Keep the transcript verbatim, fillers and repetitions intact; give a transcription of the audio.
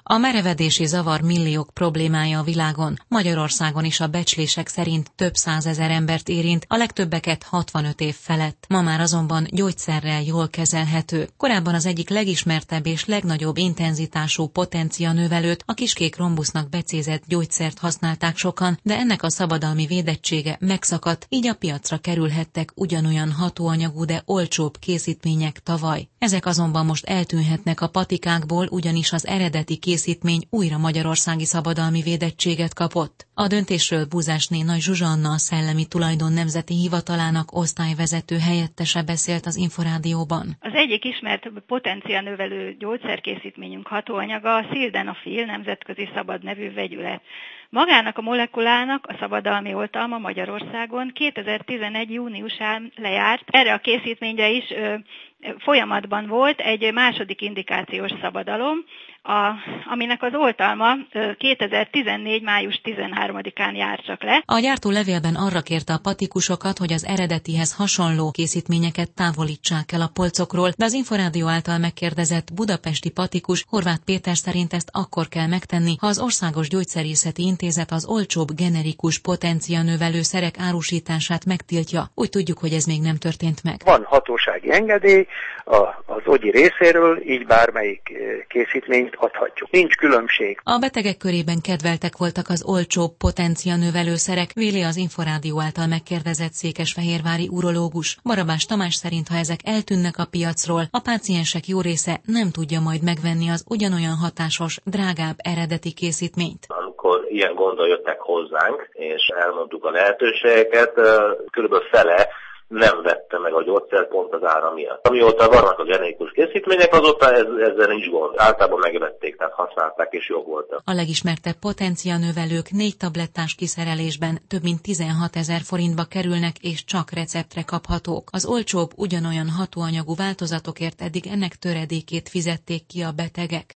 A merevedési zavar milliók problémája a világon. Magyarországon is a becslések szerint több százezer embert érint, a legtöbbeket hatvanöt év felett. Ma már azonban gyógyszerrel jól kezelhető. Korábban az egyik legismertebb és legnagyobb intenzitású potencianövelőt, a kiskék rombusznak becézett gyógyszert használták sokan, de ennek a szabadalmi védettsége megszakadt, így a piacra kerülhettek ugyanolyan hatóanyagú, de olcsóbb készítmények tavaly. Ezek azonban most eltűnhetnek a patikákból, ugyanis az eredeti készítmény újra magyarországi szabadalmi védettséget kapott. A döntésről Búzásné Nagy Zsuzsa Anna, a Szellemi Tulajdon Nemzeti Hivatalának osztályvezető helyettese beszélt az Inforádióban. Az egyik ismert potencianövelő gyógyszerkészítményünk hatóanyaga a Sildenafil nemzetközi szabad nevű vegyület. Magának a molekulának a szabadalmi oltalma Magyarországon kétezer-tizenegy júniusán lejárt. Erre a készítményre is ö, folyamatban volt egy második indikációs szabadalom, a, aminek az oltalma ö, kétezer-tizennégy május tizenharmadikán jár csak le. A gyártó levélben arra kérte a patikusokat, hogy az eredetihez hasonló készítményeket távolítsák el a polcokról, de az Inforádió által megkérdezett budapesti patikus Horváth Péter szerint ezt akkor kell megtenni, ha az Országos Gyógyszerészeti Intézet az olcsóbb generikus potencianövelőszerek árusítását megtiltja. Úgy tudjuk, hogy ez még nem történt meg. Van hatósági engedély a, az ogyi részéről, így bármelyik készítményt adhatjuk. Nincs különbség. A betegek körében kedveltek voltak az olcsóbb potencianövelőszerek, véli az Inforádió által megkérdezett székesfehérvári urológus. Barabás Tamás szerint, ha ezek eltűnnek a piacról, a páciensek jó része nem tudja majd megvenni az ugyanolyan hatásos, drágább eredeti készítményt. Amikor ilyen gondol jöttek hozzánk, és elmondtuk a lehetőségeket, körülbelül fele nem vette meg a gyógyszer pont az ára miatt. Amióta vannak a generikus készítmények, azóta ez, ezzel nincs gond. Általában megvették, tehát használták és jobb voltak. A legismertebb potencianövelők négy tablettás kiszerelésben több mint tizenhatezer forintba kerülnek, és csak receptre kaphatók. Az olcsóbb, ugyanolyan hatóanyagú változatokért eddig ennek töredékét fizették ki a betegek.